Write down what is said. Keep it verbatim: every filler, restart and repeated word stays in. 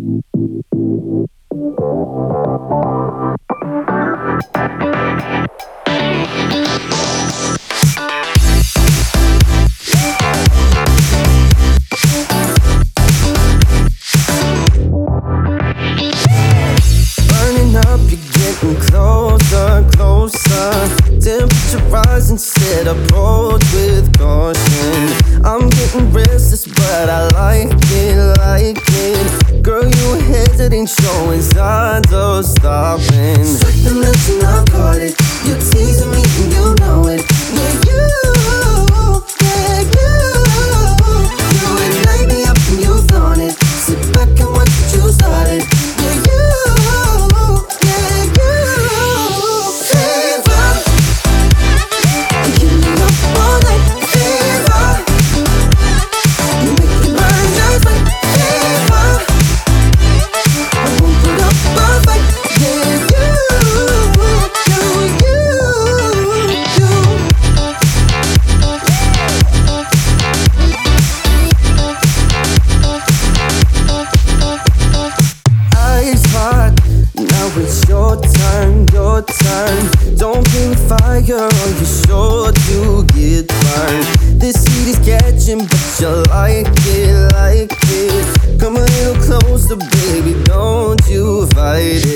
Closer, closer, temperature rising, set approach with caution. I'm getting restless, but I like it, like it. Girl, you hesitate, showing signs of stopping. Certain lips and I've caught it. You're teasing me and you know it. Yeah, you, yeah, you. You ignite me up and you flaunt it. Sit back and watch what you started. Yeah, you. It's your turn, your turn. Don't bring fire or you're sure to get burned. This heat is catching, but you like it, like it. Come a little closer, baby, don't you fight it.